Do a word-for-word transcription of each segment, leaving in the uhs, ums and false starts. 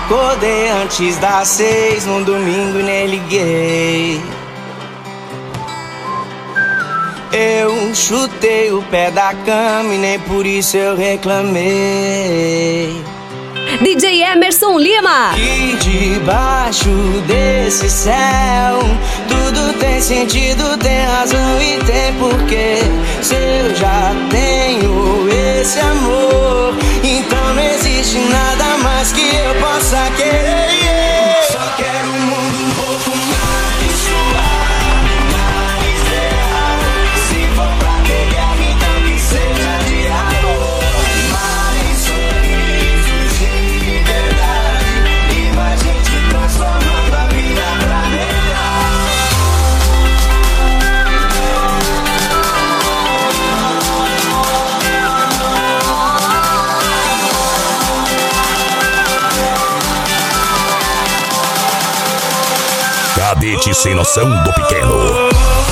Acordei antes das seis num domingo e nem liguei. Eu chutei o pé da cama e nem por isso eu reclamei. D J Emerson Lima. Que debaixo desse céu tudo tem sentido, tem razão e tem porquê. Se eu já tenho esse amor, então não existe nada mais que eu possa querer. Só quero um mundo um pouco mais suave, mais real. Se for pra ter guerra, então que seja de amor. Mais sorrisos de verdade e mais gente transformando a vida pra melhor. Cadete Sem Noção do Pequeno.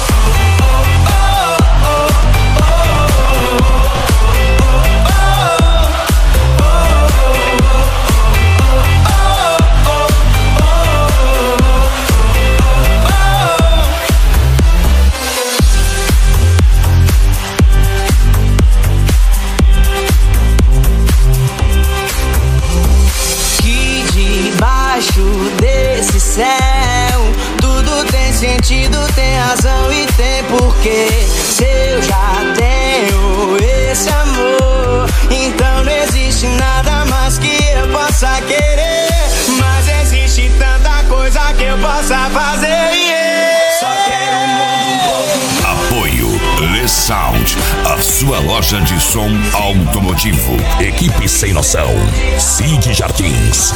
Que debaixo desse céu tudo tem sentido, tem razão e tem porquê. Se eu já tenho esse amor, então não existe nada mais que eu possa querer. Mas existe tanta coisa que eu possa fazer, yeah. Só quero um mundo um pouco. Apoio Le Sound, a sua loja de som automotivo. Equipe Sem Noção, Cid Jardins.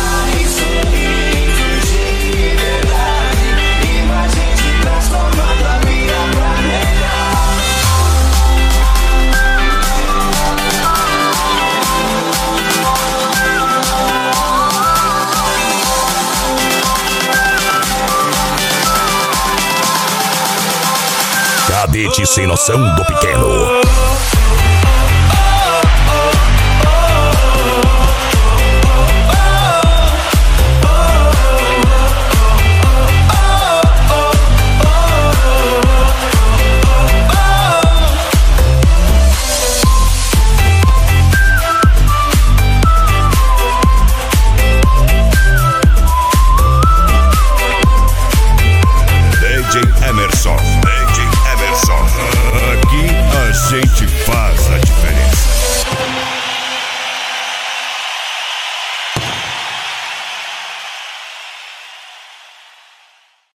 Cadete Sem Noção do Pequeno.